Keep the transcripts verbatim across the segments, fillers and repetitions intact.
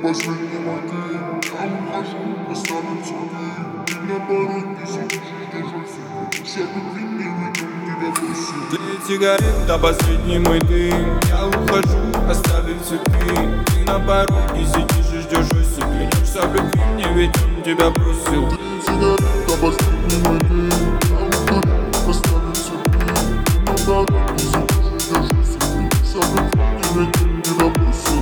последний мой дым. Я ухожу, оставим цветы. Ты на пороге сидишь, держишься. Вся любви не уйдем, тебя бросил. Тлеет сигарета, последний мой дым. Я ухожу, оставив цветы. Ты на пороге сидишь и ждешь осень. Клянешься в любви мне, ведь он тебя бросил. Тлеет сигарета, последний мой дым. Я ухожу, оставив цветы. Ты на пороге сидишь и ждешь осень. Клянешься в любви мне, ведь он тебя бросил.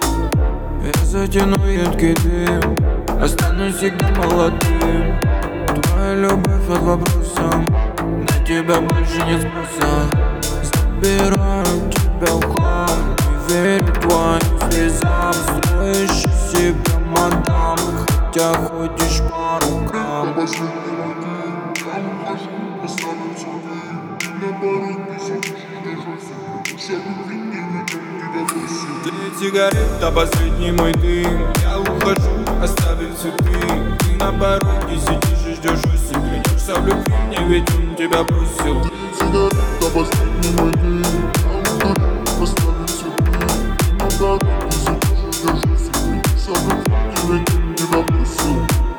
Я затяну едкий дым, останусь всегда молодым. Твоя любовь под вопросом, на тебя больше нет спроса. Забираю тебя в хлам, не верю твоим слезам. Строишь из себя мадам, хотя ходишь по рукам. Последний мой дым. Я ухожу, оставим цветы. Ты на пороге сидишь и держишься. Вся любви не уйдем, тебя бросил. Тлеет сигарета, последний мой дым. Я ухожу, оставив цветы. Ты на пороге сидишь и ждешь осень. Клянешься в любви мне, ведь он тебя бросил. Тлеет сигарета, последний мой дым. Я ухожу, оставив цветы. Ты на пороге сидишь и ждешь осень. Клянешься в любви мне, ведь он тебя бросил.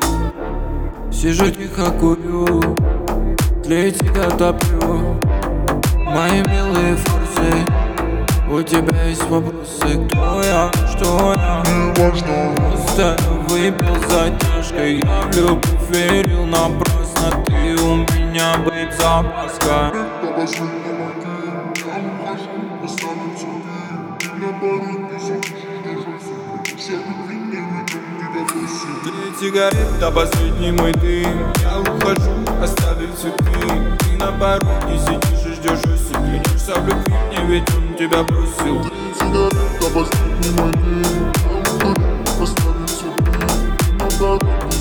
Сижу тихо, курю, тлеет сигарета, пью. Мои милые форсы, у тебя есть вопросы. Кто я, что я? Не важно. Просто выпил затяжкой. Я в любовь верил напрасно. Ты у меня, бейб, запаска. Это последний мой дым. Я ухожу, оставим цветы. Ты на пороге сидишь и держишься. Вся любви не уйдем, тебя бросил. Тлеет сигарета, последний мой дым. Я ухожу, оставив цветы. Ты на пороге сидишь и ждешь осень. Клянешься в любви мне, ведь он тебя бросил. Тлеет сигарета, последний мой дым. Я ухожу, оставив цветы. Ты на пороге